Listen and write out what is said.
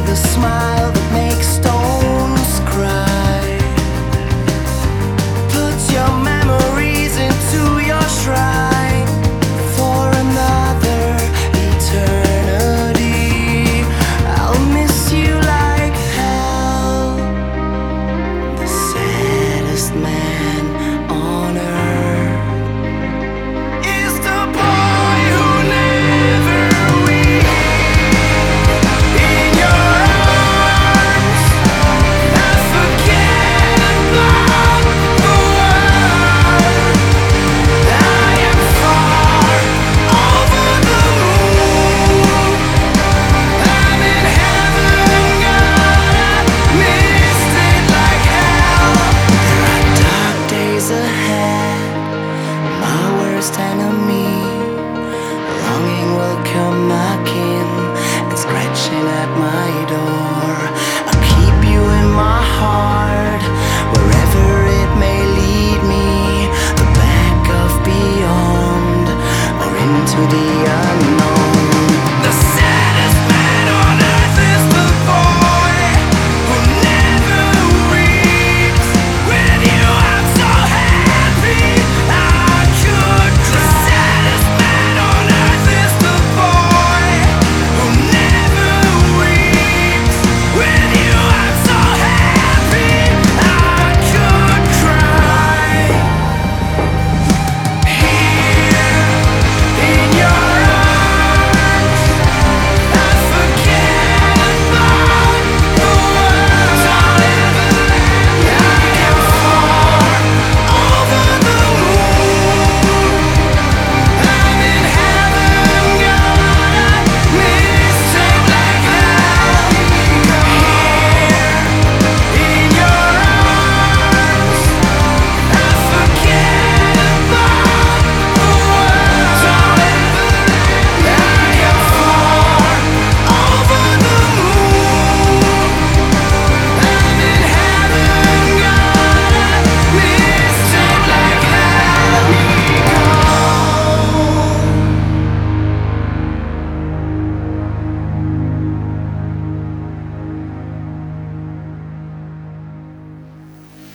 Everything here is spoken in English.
the smile that makes stones cry. Put your memories into your shrine for another eternity. I'll miss you like hell. The saddest man on earth is the boy who never weeps. In your arms, I forget about the world. I am far over the moon. I'm in heaven, God, I missed it like hell. There are dark days ahead, my worst enemy. Longing will come knocking and scratching at my door.